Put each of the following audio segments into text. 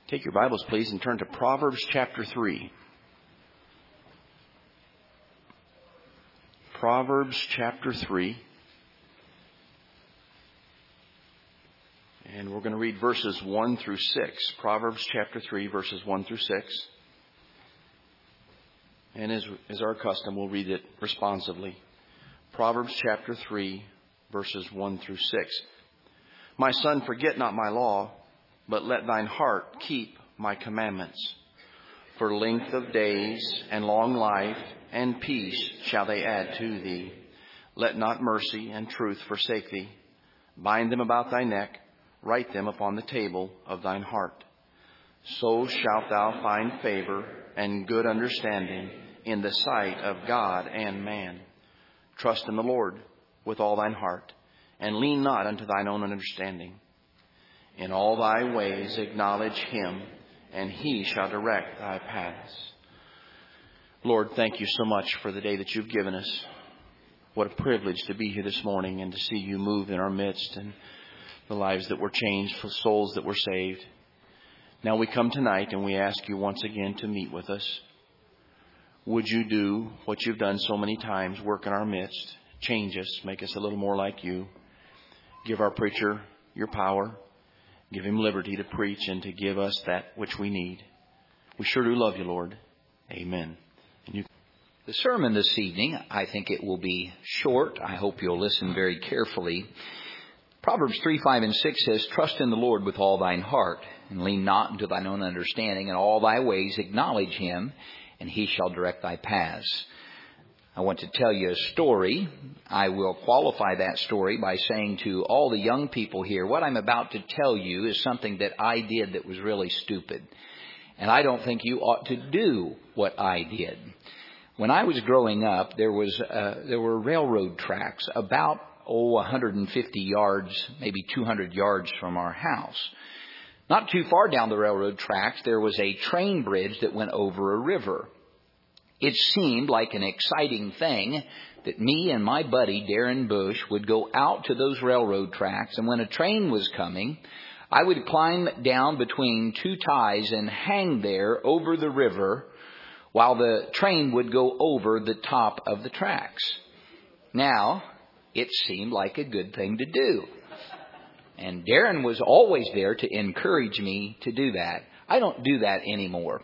Take your Bibles, please, and turn to Proverbs chapter 3. Proverbs chapter 3. And we're going to read verses 1 through 6. Proverbs chapter 3, verses 1 through 6. And as our custom, we'll read it responsively. Proverbs chapter 3, verses 1 through 6. My son, forget not my law, but let thine heart keep my commandments. For length of days and long life and peace shall they add to thee. Let not mercy and truth forsake thee. Bind them about thy neck, write them upon the table of thine heart. So shalt thou find favor and good understanding in the sight of God and man. Trust in the Lord with all thine heart, and lean not unto thine own understanding. In all thy ways acknowledge him, and he shall direct thy paths. Lord, thank you so much for the day that you've given us. What a privilege to be here this morning and to see you move in our midst, and the lives that were changed, for souls that were saved. Now we come tonight and we ask you once again to meet with us. Would you do what you've done so many times, work in our midst, change us, make us a little more like you. Give our preacher your power. Give him liberty to preach and to give us that which we need. We sure do love you, Lord. Amen. The sermon this evening, I think it will be short. I hope you'll listen very carefully. Proverbs 3, 5, and 6 says, Trust in the Lord with all thine heart, and lean not unto thine own understanding. In all thy ways acknowledge him, and he shall direct thy paths. I want to tell you a story. I will qualify that story by saying to all the young people here, what I'm about to tell you is something that I did that was really stupid. And I don't think you ought to do what I did. When I was growing up, there were railroad tracks about 150 yards, maybe 200 yards from our house. Not too far down the railroad tracks, there was a train bridge that went over a river. It seemed like an exciting thing that me and my buddy, Darren Bush, would go out to those railroad tracks, and when a train was coming, I would climb down between two ties and hang there over the river while the train would go over the top of the tracks. Now, it seemed like a good thing to do. And Darren was always there to encourage me to do that. I don't do that anymore.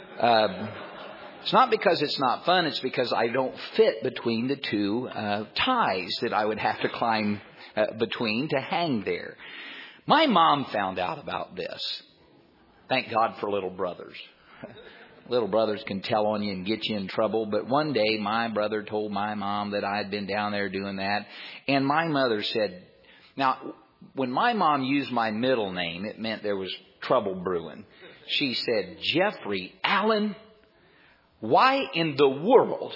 It's not because it's not fun. It's because I don't fit between the two ties that I would have to climb between to hang there. My mom found out about this. Thank God for little brothers. Little brothers can tell on you and get you in trouble. But one day my brother told my mom that I had been down there doing that. And my mother said, now, when my mom used my middle name, it meant there was trouble brewing. She said, Jeffrey Allen, why in the world?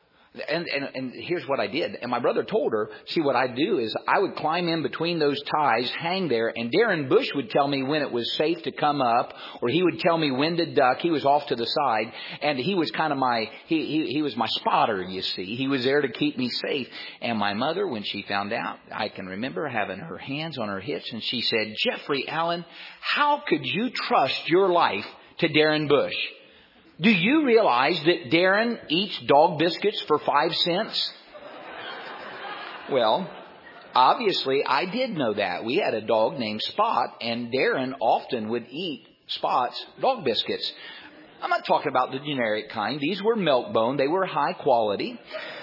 And here's what I did. And my brother told her, see, what I'd do is I would climb in between those ties, hang there, and Darren Bush would tell me when it was safe to come up, or he would tell me when to duck. He was off to the side, and he was kind of he was my spotter, you see. He was there to keep me safe. And my mother, when she found out, I can remember having her hands on her hips, and she said, Jeffrey Allen, how could you trust your life to Darren Bush? Do you realize that Darren eats dog biscuits for 5 cents? Well, obviously I did know that. We had a dog named Spot, and Darren often would eat Spot's dog biscuits. I'm not talking about the generic kind. These were Milk-Bone. They were high quality.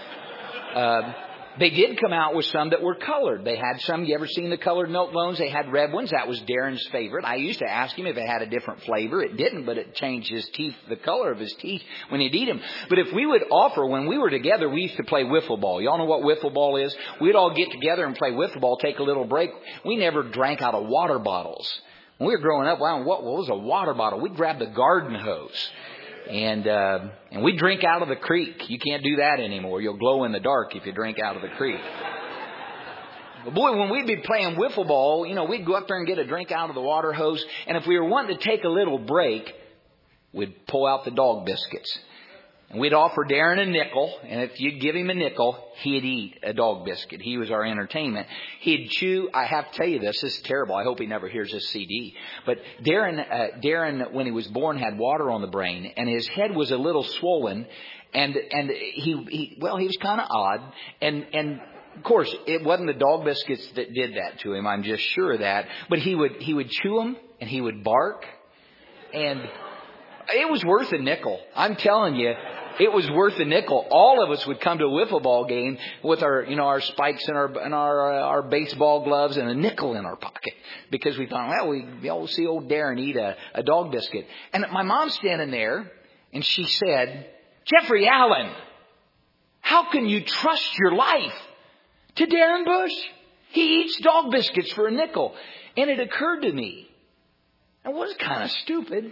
They did come out with some that were colored. They had some, you ever seen the colored Milk-Bones? They had red ones. That was Darren's favorite. I used to ask him if it had a different flavor. It didn't, but it changed his teeth, the color of his teeth when he'd eat them. But if we would offer, when we were together, we used to play wiffle ball. Y'all know what wiffle ball is? We'd all get together and play wiffle ball, take a little break. We never drank out of water bottles. When we were growing up, what was a water bottle? We'd grab the garden hose. And we drink out of the creek. You can't do that anymore. You'll glow in the dark if you drink out of the creek. But boy, when we'd be playing wiffle ball, we'd go up there and get a drink out of the water hose. And if we were wanting to take a little break, we'd pull out the dog biscuits. And we'd offer Darren a nickel, and if you'd give him a nickel, he'd eat a dog biscuit. He was our entertainment. He'd chew. I have to tell you this is terrible. I hope he never hears this CD. But Darren, when he was born, had water on the brain, and his head was a little swollen, and he was kind of odd, and of course, it wasn't the dog biscuits that did that to him. I'm just sure of that. But he would chew them, and he would bark, and it was worth a nickel. I'm telling you, it was worth a nickel. All of us would come to a wiffle ball game with our spikes and our baseball gloves and a nickel in our pocket because we thought, well, we'll see old Darren eat a dog biscuit. And my mom's standing there, and she said, "Jeffrey Allen, how can you trust your life to Darren Bush? He eats dog biscuits for a nickel." And it occurred to me, it was kind of stupid.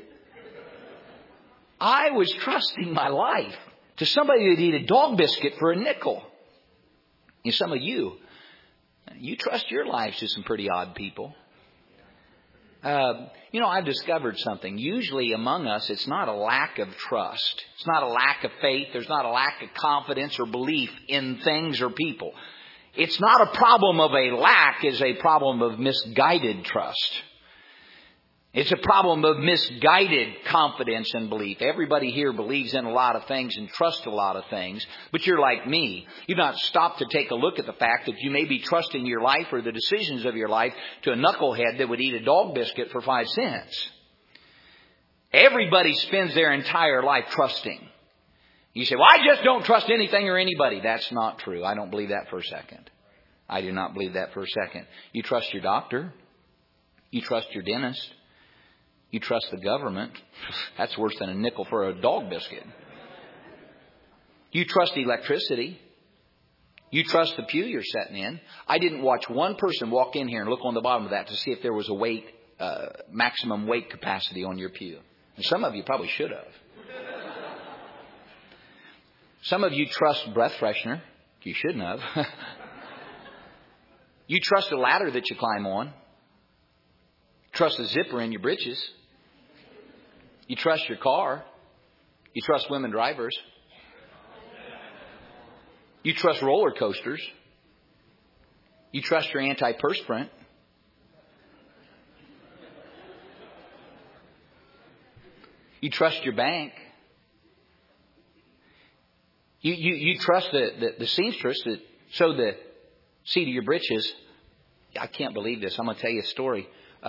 I was trusting my life to somebody who'd eat a dog biscuit for a nickel. And some of you trust your lives to some pretty odd people. I've discovered something. Usually among us, it's not a lack of trust. It's not a lack of faith. There's not a lack of confidence or belief in things or people. It's not a problem of a lack. It's a problem of misguided trust. It's a problem of misguided confidence and belief. Everybody here believes in a lot of things and trusts a lot of things. But you're like me. You've not stopped to take a look at the fact that you may be trusting your life or the decisions of your life to a knucklehead that would eat a dog biscuit for 5 cents. Everybody spends their entire life trusting. You say, well, I just don't trust anything or anybody. That's not true. I don't believe that for a second. I do not believe that for a second. You trust your doctor. You trust your dentist. You trust the government. That's worse than a nickel for a dog biscuit. You trust electricity. You trust the pew you're sitting in. I didn't watch one person walk in here and look on the bottom of that to see if there was a maximum weight capacity on your pew. And some of you probably should have. Some of you trust breath freshener. You shouldn't have. You trust a ladder that you climb on. Trust the zipper in your britches. You trust your car. You trust women drivers. You trust roller coasters. You trust your antiperspirant. You trust your bank. You trust the seamstress that sewed the seat of your britches. I can't believe this. I'm going to tell you a story.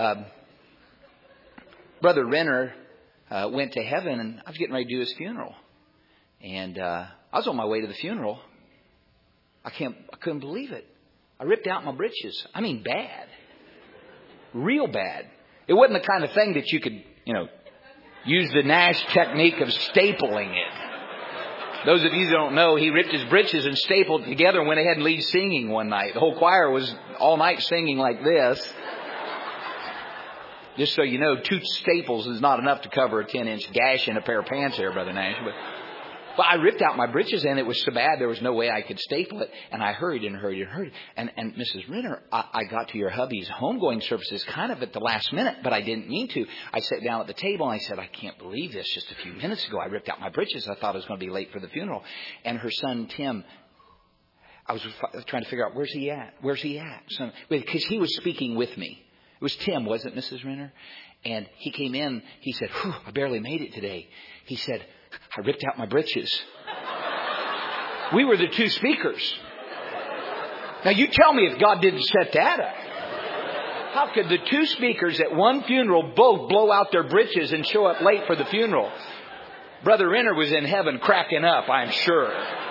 Brother Renner went to heaven, and I was getting ready to do his funeral. And I was on my way to the funeral. I couldn't believe it. I ripped out my britches. I mean, bad. Real bad. It wasn't the kind of thing that you could, use the Nash technique of stapling it. Those of you who don't know, he ripped his britches and stapled it together and went ahead and lead singing one night. The whole choir was all night singing like this. Just so you know, 2 staples is not enough to cover a 10-inch gash in a pair of pants there, Brother Nash. But I ripped out my britches, and it was so bad there was no way I could staple it. And I hurried. And Mrs. Renner, I got to your hubby's homegoing services kind of at the last minute, but I didn't mean to. I sat down at the table, and I said, I can't believe this. Just a few minutes ago, I ripped out my britches. I thought I was going to be late for the funeral. And her son, Tim, I was trying to figure out, where's he at? So, because he was speaking with me. It was Tim, wasn't it, Mrs. Renner? And he came in. He said, I barely made it today. He said, I ripped out my britches. We were the 2 speakers. Now, you tell me if God didn't set that up. How could the 2 speakers at one funeral both blow out their britches and show up late for the funeral? Brother Renner was in heaven cracking up, I'm sure.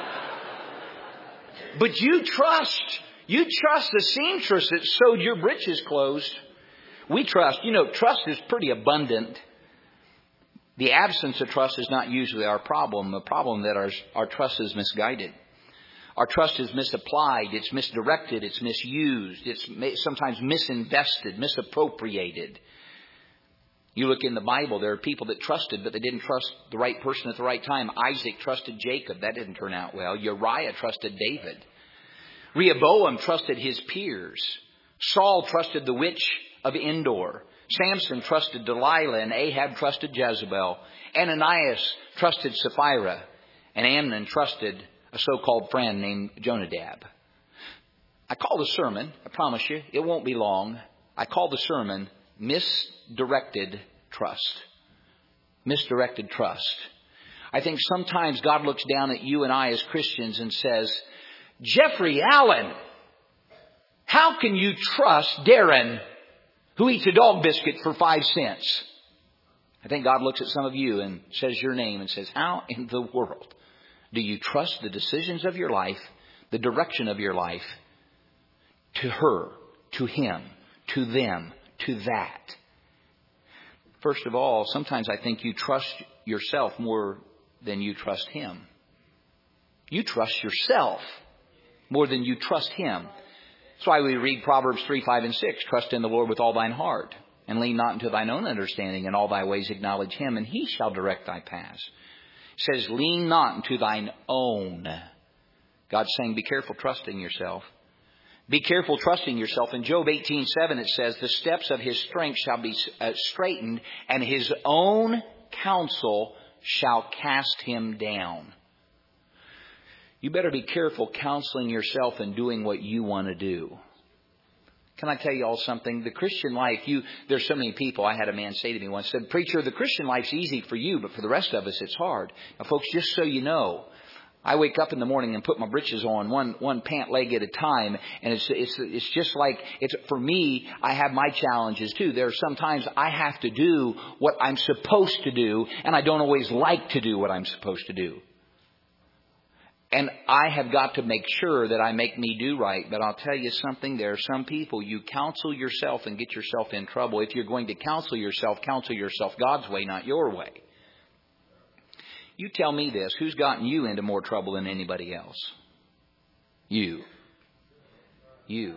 But you trust the seamstress that sewed your britches closed. We trust. Trust is pretty abundant. The absence of trust is not usually our problem. The problem that our trust is misguided. Our trust is misapplied. It's misdirected. It's misused. It's sometimes misinvested, misappropriated. You look in the Bible, there are people that trusted, but they didn't trust the right person at the right time. Isaac trusted Jacob. That didn't turn out well. Uriah trusted David. Rehoboam trusted his peers. Saul trusted the witch of Endor. Samson trusted Delilah, and Ahab trusted Jezebel. Ananias trusted Sapphira. And Amnon trusted a so-called friend named Jonadab. I call the sermon, I promise you, it won't be long. I call the sermon Misdirected Trust. Misdirected trust. I think sometimes God looks down at you and I as Christians and says, Jeffrey Allen, how can you trust Darren who eats a dog biscuit for 5 cents? I think God looks at some of you and says your name and says, how in the world do you trust the decisions of your life, the direction of your life, to her, to him, to them, to that? First of all, sometimes I think you trust yourself more than you trust him. You trust yourself more than you trust him. That's why we read Proverbs 3, 5, and 6. Trust in the Lord with all thine heart, and lean not into thine own understanding. In all thy ways acknowledge him, and he shall direct thy paths. It says, lean not into thine own. God's saying, be careful trusting yourself. Be careful trusting yourself. In Job 18:7 it says, the steps of his strength shall be straightened, and his own counsel shall cast him down. You better be careful counseling yourself and doing what you want to do. Can I tell you all something? The Christian life, there's so many people. I had a man say to me once, said, preacher, the Christian life's easy for you, but for the rest of us it's hard. Now folks, just so you know, I wake up in the morning and put my britches on one pant leg at a time, and it's just like for me. I have my challenges too. There are sometimes I have to do what I'm supposed to do, and I don't always like to do what I'm supposed to do. And I have got to make sure that I make me do right. But I'll tell you something. There are some people, you counsel yourself and get yourself in trouble. If you're going to counsel yourself God's way, not your way. You tell me this. Who's gotten you into more trouble than anybody else? You. You.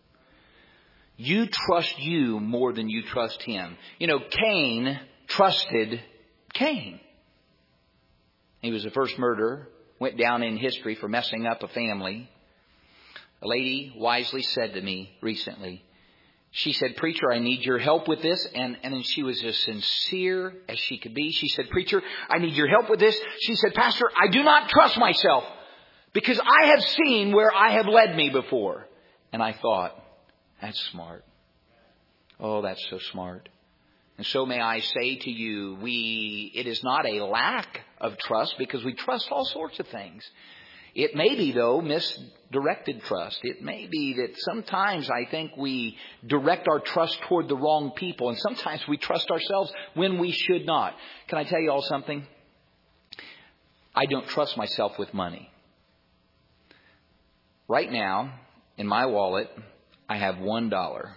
You trust you more than you trust him. You know, Cain trusted Cain. He was the first murderer. Went down in history for messing up a family. A lady wisely said to me recently, she said, preacher, I need your help with this. And then she was as sincere as she could be. She said, preacher, I need your help with this. She said, pastor, I do not trust myself because I have seen where I have led me before. And I thought, that's smart. Oh, that's so smart. And so may I say to you, it is not a lack of trust because we trust all sorts of things. It may be, though, misdirected trust. It may be that sometimes I think we direct our trust toward the wrong people, and sometimes we trust ourselves when we should not. Can I tell you all something? I don't trust myself with money. Right now, in my wallet, I have $1.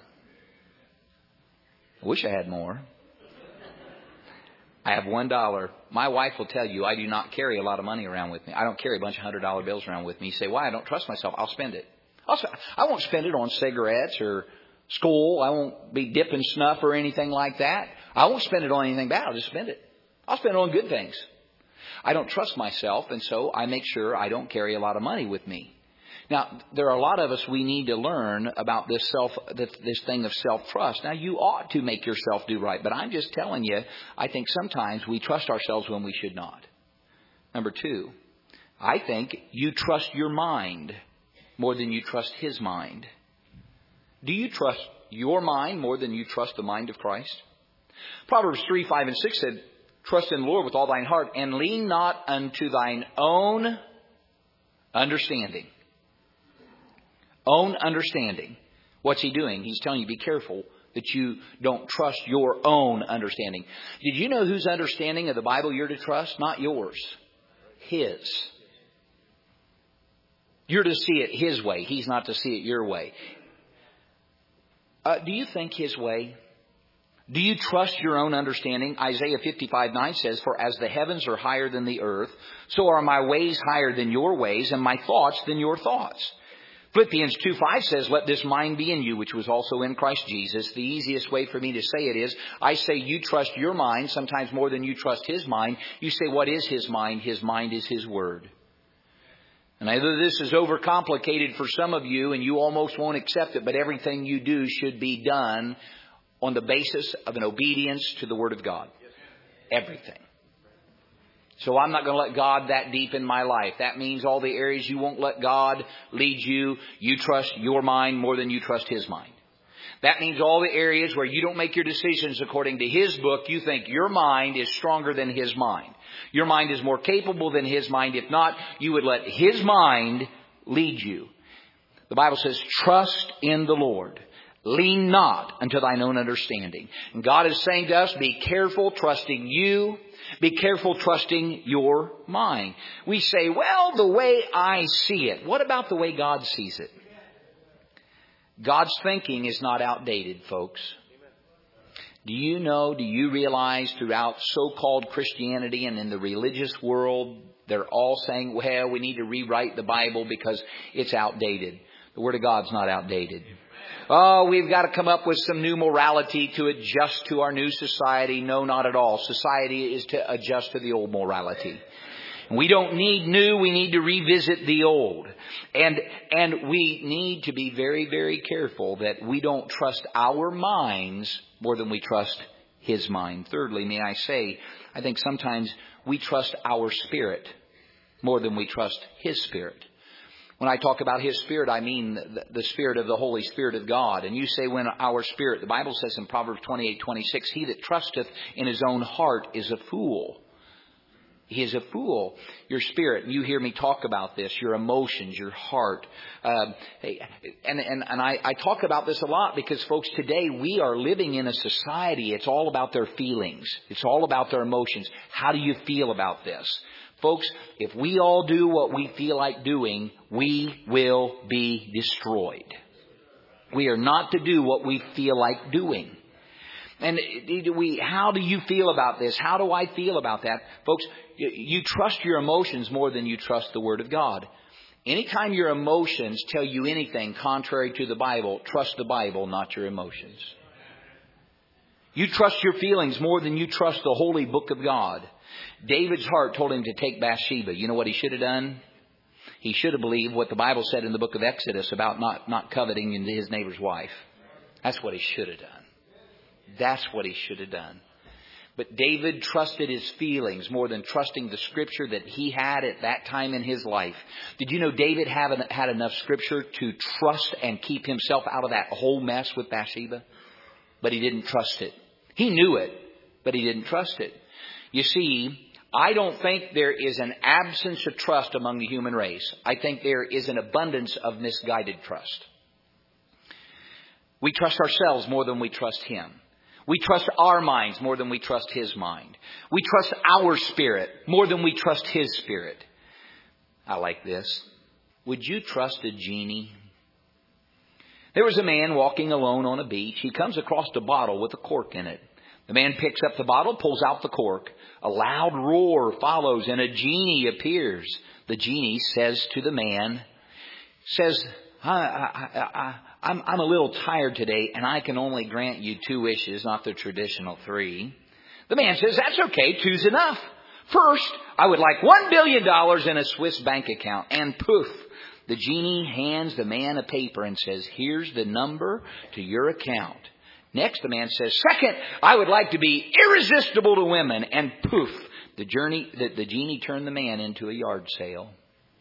I wish I had more. I have $1. My wife will tell you I do not carry a lot of money around with me. I don't carry a bunch of $100 bills around with me. You say, why? I don't trust myself. I'll spend it. I won't spend it on cigarettes or school. I won't be dipping snuff or anything like that. I won't spend it on anything bad. I'll just spend it. I'll spend it on good things. I don't trust myself, and so I make sure I don't carry a lot of money with me. Now, there are a lot of us, we need to learn about this thing of self-trust. Now, you ought to make yourself do right, but I'm just telling you, I think sometimes we trust ourselves when we should not. Number 2, I think you trust your mind more than you trust his mind. Do you trust your mind more than you trust the mind of Christ? Proverbs 3, 5, and 6 said, trust in the Lord with all thine heart, and lean not unto thine own understanding. Own understanding. What's he doing? He's telling you, be careful that you don't trust your own understanding. Did you know whose understanding of the Bible you're to trust? Not yours. His. You're to see it his way. He's not to see it your way. Do you think his way? Do you trust your own understanding? Isaiah 55:9 says, for as the heavens are higher than the earth, so are my ways higher than your ways, and my thoughts than your thoughts. Philippians 2:5 says, let this mind be in you, which was also in Christ Jesus. The easiest way for me to say it is, I say you trust your mind, sometimes more than you trust his mind. You say, what is his mind? His mind is his word. And I know this is overcomplicated for some of you, and you almost won't accept it, but everything you do should be done on the basis of an obedience to the word of God. Everything. So I'm not going to let God that deep in my life. That means all the areas you won't let God lead you. You trust your mind more than you trust His mind. That means all the areas where you don't make your decisions according to His book. You think your mind is stronger than His mind. Your mind is more capable than His mind. If not, you would let His mind lead you. The Bible says, trust in the Lord. Lean not unto thine own understanding. And God is saying to us, be careful trusting you. Be careful trusting your mind. We say, well, the way I see it. What about the way God sees it? God's thinking is not outdated, folks. Do you realize throughout so-called Christianity and in the religious world, they're all saying, well, we need to rewrite the Bible because it's outdated. The Word of God's not outdated. Oh, we've got to come up with some new morality to adjust to our new society. No, not at all. Society is to adjust to the old morality. We don't need new. We need to revisit the old. And we need to be very, very careful that we don't trust our minds more than we trust His mind. Thirdly, may I say, I think sometimes we trust our spirit more than we trust His Spirit. When I talk about His Spirit, I mean the Spirit of the Holy Spirit of God. And you say when our spirit, the Bible says in Proverbs 28:26, he that trusteth in his own heart is a fool. He is a fool. Your spirit, you hear me talk about this, your emotions, your heart. And I talk about this a lot because, folks, today we are living in a society. It's all about their feelings. It's all about their emotions. How do you feel about this? Folks, if we all do what we feel like doing, we will be destroyed. We are not to do what we feel like doing. And how do you feel about this? How do I feel about that? Folks, you trust your emotions more than you trust the Word of God. Anytime your emotions tell you anything contrary to the Bible, trust the Bible, not your emotions. You trust your feelings more than you trust the holy book of God. David's heart told him to take Bathsheba. You know what he should have done? He should have believed what the Bible said in the book of Exodus about not coveting his neighbor's wife. That's what he should have done. That's what he should have done. But David trusted his feelings more than trusting the Scripture that he had at that time in his life. Did you know David had enough Scripture to trust and keep himself out of that whole mess with Bathsheba? But he didn't trust it. He knew it, but he didn't trust it. You see, I don't think there is an absence of trust among the human race. I think there is an abundance of misguided trust. We trust ourselves more than we trust Him. We trust our minds more than we trust His mind. We trust our spirit more than we trust His Spirit. I like this. Would you trust a genie? There was a man walking alone on a beach. He comes across a bottle with a cork in it. The man picks up the bottle, pulls out the cork. A loud roar follows and a genie appears. The genie says to the man, I'm a little tired today and I can only grant you 2 wishes, not the traditional 3. The man says, that's okay, 2's enough. First, I would like $1 billion in a Swiss bank account. And poof, the genie hands the man a paper and says, here's the number to your account. Next, the man says, second, I would like to be irresistible to women. And poof, the genie turned the man into a yard sale.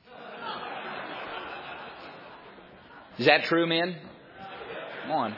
Is that true, men? Come on.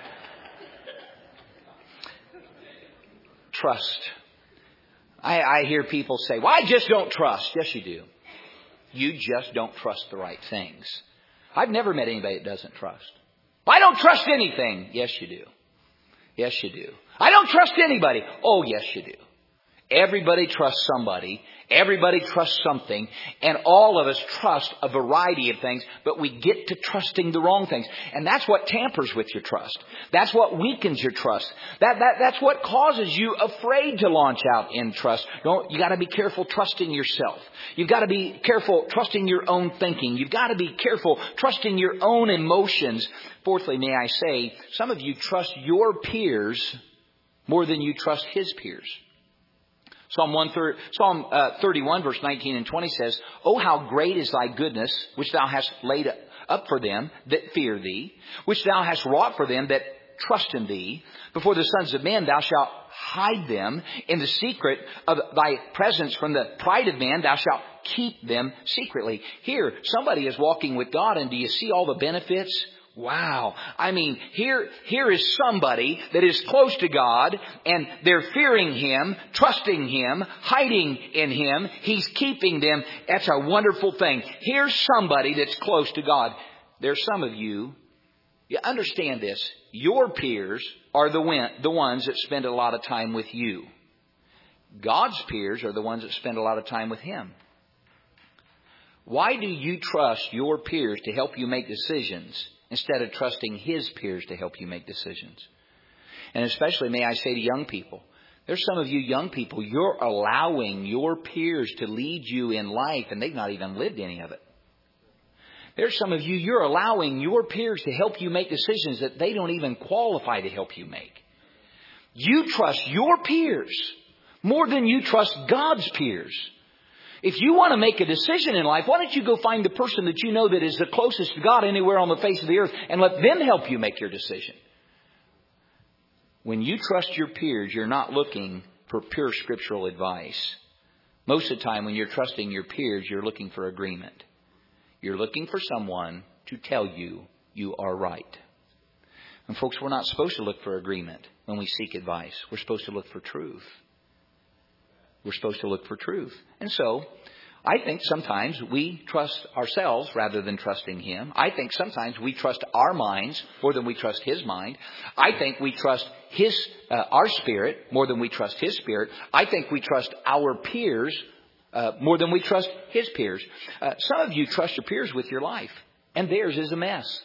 Trust. I hear people say, well, I just don't trust. Yes, you do. You just don't trust the right things. I've never met anybody that doesn't trust. I don't trust anything. Yes, you do. Yes, you do. I don't trust anybody. Oh, yes, you do. Everybody trusts somebody. Everybody trusts something. And all of us trust a variety of things, but we get to trusting the wrong things. And that's what tampers with your trust. That's what weakens your trust. That's what causes you afraid to launch out in trust. You got to be careful trusting yourself. You've got to be careful trusting your own thinking. You've got to be careful trusting your own emotions. Fourthly, may I say, some of you trust your peers more than you trust His peers. Psalm 31, verse 19 and 20 says, oh, how great is thy goodness, which thou hast laid up for them that fear thee, which thou hast wrought for them that trust in thee. Before the sons of men thou shalt hide them. In the secret of thy presence from the pride of man thou shalt keep them secretly. Here, somebody is walking with God, and do you see all the benefits? Wow. I mean, here is somebody that is close to God, and they're fearing Him, trusting Him, hiding in Him. He's keeping them. That's a wonderful thing. Here's somebody that's close to God. There's some of you understand this. Your peers are the ones that spend a lot of time with you. God's peers are the ones that spend a lot of time with Him. Why do you trust your peers to help you make decisions instead of trusting His peers to help you make decisions? And especially, may I say to young people, there's some of you young people, you're allowing your peers to lead you in life, and they've not even lived any of it. There's some of you, you're allowing your peers to help you make decisions that they don't even qualify to help you make. You trust your peers more than you trust God's peers. If you want to make a decision in life, why don't you go find the person that you know that is the closest to God anywhere on the face of the earth and let them help you make your decision. When you trust your peers, you're not looking for pure scriptural advice. Most of the time when you're trusting your peers, you're looking for agreement. You're looking for someone to tell you you are right. And folks, we're not supposed to look for agreement when we seek advice. We're supposed to look for truth. We're supposed to look for truth. And so, I think sometimes we trust ourselves rather than trusting Him. I think sometimes we trust our minds more than we trust His mind. I think we trust our spirit more than we trust His spirit. I think we trust our peers more than we trust His peers. Some of you trust your peers with your life, and theirs is a mess.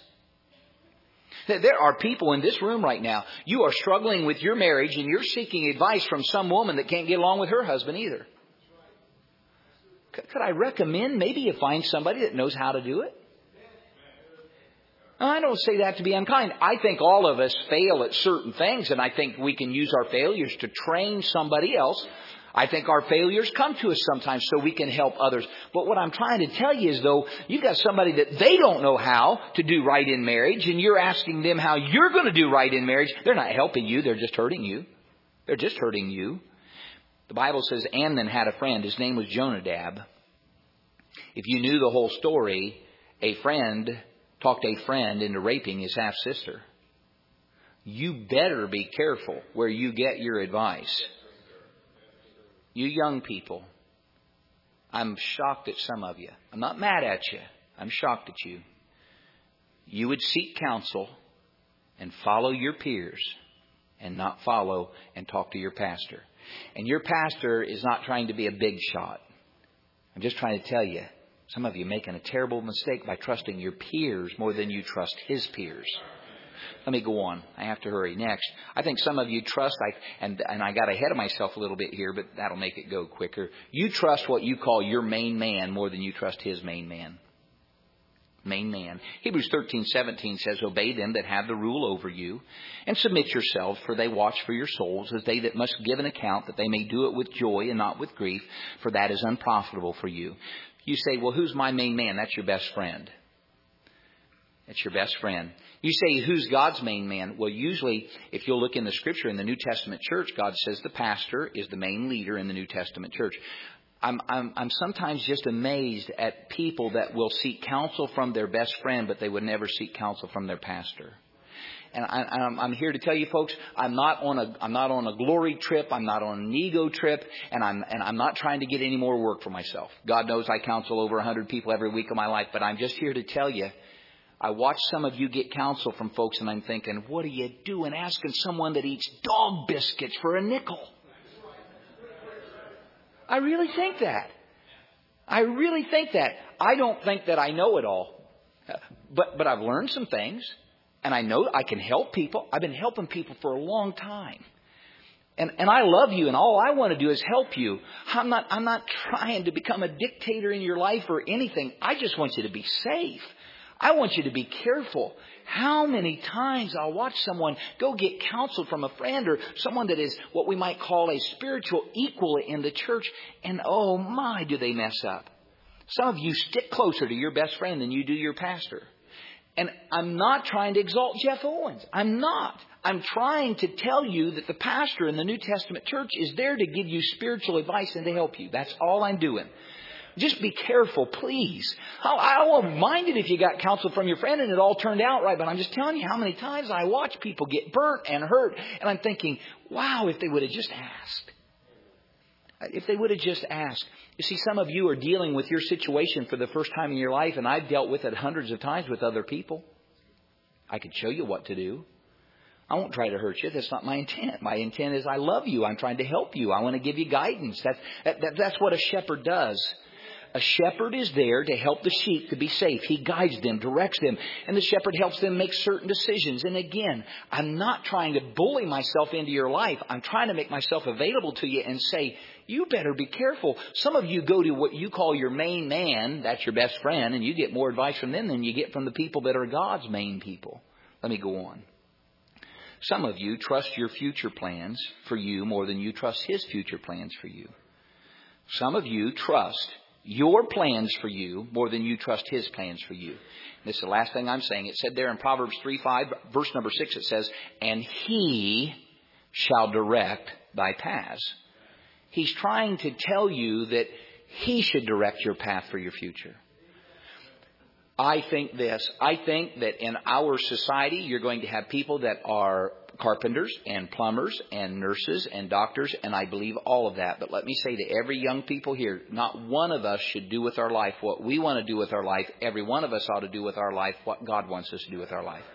There are people in this room right now, you are struggling with your marriage and you're seeking advice from some woman that can't get along with her husband either. Could I recommend maybe you find somebody that knows how to do it? I don't say that to be unkind. I think all of us fail at certain things, and I think we can use our failures to train somebody else. I think our failures come to us sometimes so we can help others. But what I'm trying to tell you is, though, you've got somebody that they don't know how to do right in marriage, and you're asking them how you're going to do right in marriage. They're not helping you. They're just hurting you. They're just hurting you. The Bible says Amnon had a friend. His name was Jonadab. If you knew the whole story, a friend talked a friend into raping his half-sister. You better be careful where you get your advice. You young people, I'm shocked at some of you. I'm not mad at you. I'm shocked at you. You would seek counsel and follow your peers and not follow and talk to your pastor. And your pastor is not trying to be a big shot. I'm just trying to tell you, some of you are making a terrible mistake by trusting your peers more than you trust His peers. Let me go on. I have to hurry. Next, I think some of you trust, and I got ahead of myself a little bit here, but that'll make it go quicker. You trust what you call your main man more than you trust his main man. Main man. Hebrews 13:17 says, obey them that have the rule over you, and submit yourselves, for they watch for your souls, as they that must give an account, that they may do it with joy and not with grief, for that is unprofitable for you. You say, well, who's my main man? That's your best friend. That's your best friend. You say, who's God's main man? Well, usually, if you'll look in the Scripture in the New Testament church, God says the pastor is the main leader in the New Testament church. I'm sometimes just amazed at people that will seek counsel from their best friend, but they would never seek counsel from their pastor. And I'm here to tell you, folks, I'm not on a glory trip. I'm not on an ego trip, and I'm not trying to get any more work for myself. God knows I counsel over 100 people every week of my life, but I'm just here to tell you. I watch some of you get counsel from folks, and I'm thinking, what are you doing asking someone that eats dog biscuits for a nickel? I really think that. I don't think that I know it all. But I've learned some things, and I know I can help people. I've been helping people for a long time. And I love you, and all I want to do is help you. I'm not trying to become a dictator in your life or anything. I just want you to be safe. I want you to be careful. How many times I'll watch someone go get counsel from a friend or someone that is what we might call a spiritual equal in the church, and oh my, do they mess up. Some of you stick closer to your best friend than you do your pastor. And I'm not trying to exalt Jeff Owens. I'm not. I'm trying to tell you that the pastor in the New Testament church is there to give you spiritual advice and to help you. That's all I'm doing. Just be careful, please. I won't mind it if you got counsel from your friend and it all turned out right. But I'm just telling you how many times I watch people get burnt and hurt. And I'm thinking, wow, if they would have just asked. If they would have just asked. You see, some of you are dealing with your situation for the first time in your life. And I've dealt with it hundreds of times with other people. I could show you what to do. I won't try to hurt you. That's not my intent. My intent is I love you. I'm trying to help you. I want to give you guidance. That's what a shepherd does. A shepherd is there to help the sheep to be safe. He guides them, directs them, and the shepherd helps them make certain decisions. And again, I'm not trying to bully myself into your life. I'm trying to make myself available to you and say, you better be careful. Some of you go to what you call your main man, that's your best friend, and you get more advice from them than you get from the people that are God's main people. Let me go on. Some of you trust your future plans for you more than you trust His future plans for you. Some of you trust your plans for you more than you trust His plans for you. This is the last thing I'm saying. It said there in Proverbs 3:5, verse number 6, it says, and He shall direct thy paths. He's trying to tell you that He should direct your path for your future. I think this. I think that in our society, you're going to have people that are carpenters and plumbers and nurses and doctors, and I believe all of that. But let me say to every young people here, not one of us should do with our life what we want to do with our life. Every one of us ought to do with our life what God wants us to do with our life.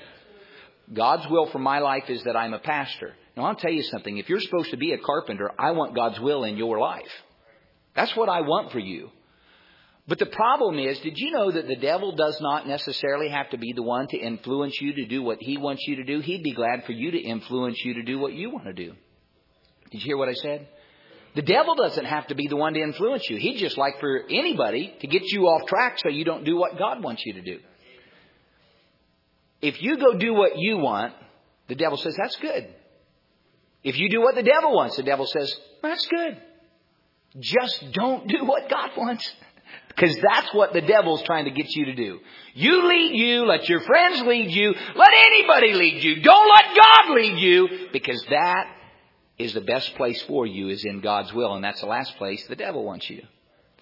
God's will for my life is that I'm a pastor. Now, I'll tell you something. If you're supposed to be a carpenter, I want God's will in your life. That's what I want for you. But the problem is, did you know that the devil does not necessarily have to be the one to influence you to do what he wants you to do? He'd be glad for you to influence you to do what you want to do. Did you hear what I said? The devil doesn't have to be the one to influence you. He'd just like for anybody to get you off track so you don't do what God wants you to do. If you go do what you want, the devil says, that's good. If you do what the devil wants, the devil says, that's good. Just don't do what God wants. Because that's what the devil's trying to get you to do. You lead you. Let your friends lead you. Let anybody lead you. Don't let God lead you. Because that is the best place for you, is in God's will. And that's the last place the devil wants you.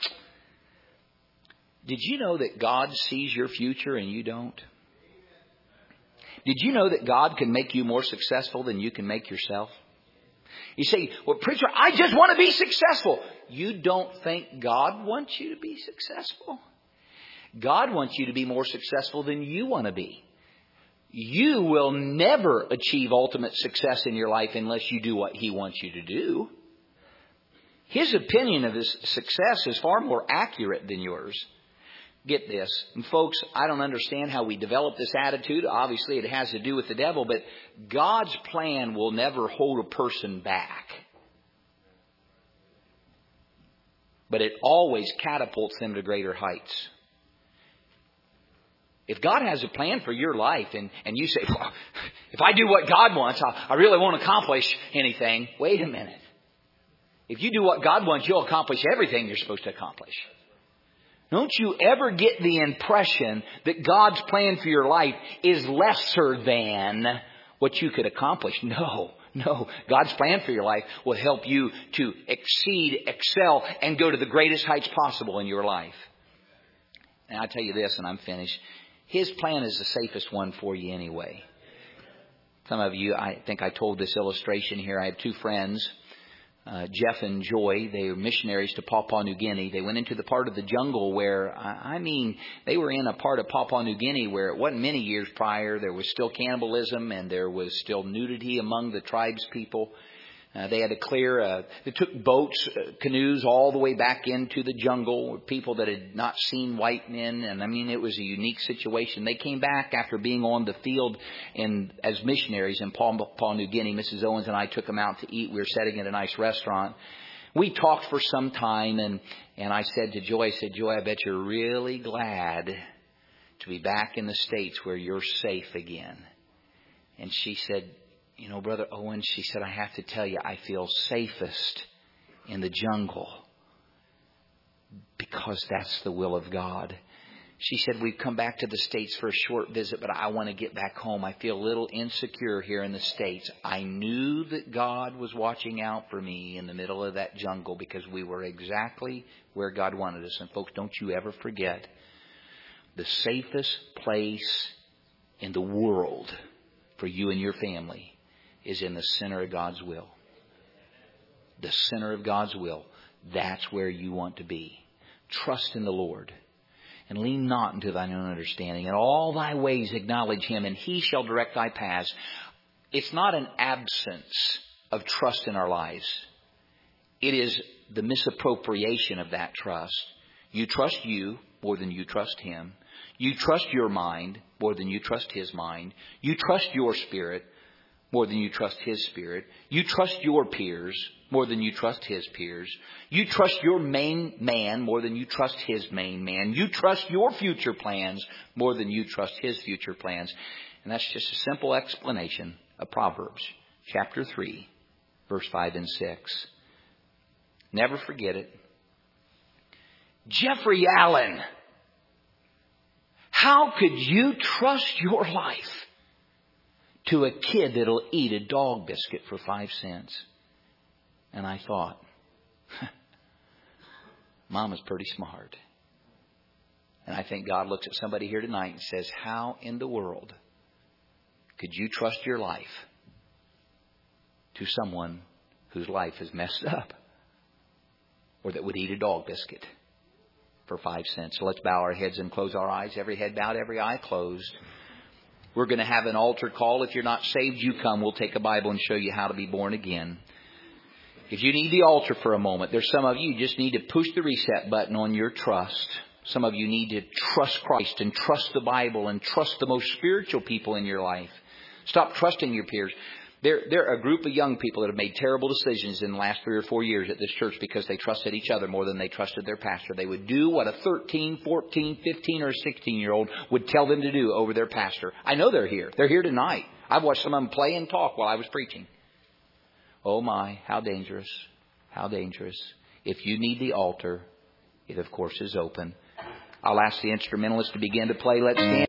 Did you know that God sees your future and you don't? Did you know that God can make you more successful than you can make yourself? You say, well, preacher, I just want to be successful. You don't think God wants you to be successful? God wants you to be more successful than you want to be. You will never achieve ultimate success in your life unless you do what He wants you to do. His opinion of His success is far more accurate than yours. Get this. And folks, I don't understand how we develop this attitude. Obviously, it has to do with the devil. But God's plan will never hold a person back. But it always catapults them to greater heights. If God has a plan for your life and you say, well, if I do what God wants, I really won't accomplish anything. Wait a minute. If you do what God wants, you'll accomplish everything you're supposed to accomplish. Don't you ever get the impression that God's plan for your life is lesser than what you could accomplish. No. God's plan for your life will help you to exceed, excel, and go to the greatest heights possible in your life. And I'll tell you this, and I'm finished. His plan is the safest one for you anyway. Some of you, I think I told this illustration here. I have two friends. Jeff and Joy, they were missionaries to Papua New Guinea. They went into the part of the jungle where, they were in a part of Papua New Guinea where it wasn't many years prior. There was still cannibalism and there was still nudity among the tribes people. They had to clear, they took boats, canoes all the way back into the jungle with people that had not seen white men. And it was a unique situation. They came back after being on the field as missionaries in Papua New Guinea. Mrs. Owens and I took them out to eat. We were sitting at a nice restaurant. We talked for some time and I said to Joy, Joy, I bet you're really glad to be back in the States where you're safe again. And she said, Brother Owen, she said, I have to tell you, I feel safest in the jungle because that's the will of God. She said, we've come back to the States for a short visit, but I want to get back home. I feel a little insecure here in the States. I knew that God was watching out for me in the middle of that jungle because we were exactly where God wanted us. And folks, don't you ever forget, the safest place in the world for you and your family is in the center of God's will. The center of God's will. That's where you want to be. Trust in the Lord. And lean not into thine own understanding. In all thy ways acknowledge Him, and He shall direct thy paths. It's not an absence of trust in our lives. It is the misappropriation of that trust. You trust you more than you trust Him. You trust your mind more than you trust His mind. You trust your spirit more than you trust His spirit. You trust your peers more than you trust His peers. You trust your main man more than you trust His main man. You trust your future plans more than you trust His future plans. And that's just a simple explanation of Proverbs chapter 3, verse 5 and 6. Never forget it. Jeffrey Allen, how could you trust your life to a kid that'll eat a dog biscuit for 5 cents? And I thought, Mama's pretty smart. And I think God looks at somebody here tonight and says, how in the world could you trust your life to someone whose life is messed up or that would eat a dog biscuit for 5 cents? So let's bow our heads and close our eyes. Every head bowed, every eye closed. We're going to have an altar call. If you're not saved, you come. We'll take a Bible and show you how to be born again. If you need the altar for a moment, there's some of you just need to push the reset button on your trust. Some of you need to trust Christ and trust the Bible and trust the most spiritual people in your life. Stop trusting your peers. There are a group of young people that have made terrible decisions in the last 3 or 4 years at this church because they trusted each other more than they trusted their pastor. They would do what a 13, 14, 15, or 16-year-old would tell them to do over their pastor. I know they're here. They're here tonight. I've watched some of them play and talk while I was preaching. Oh my, how dangerous. How dangerous. If you need the altar, it of course is open. I'll ask the instrumentalists to begin to play. Let's stand.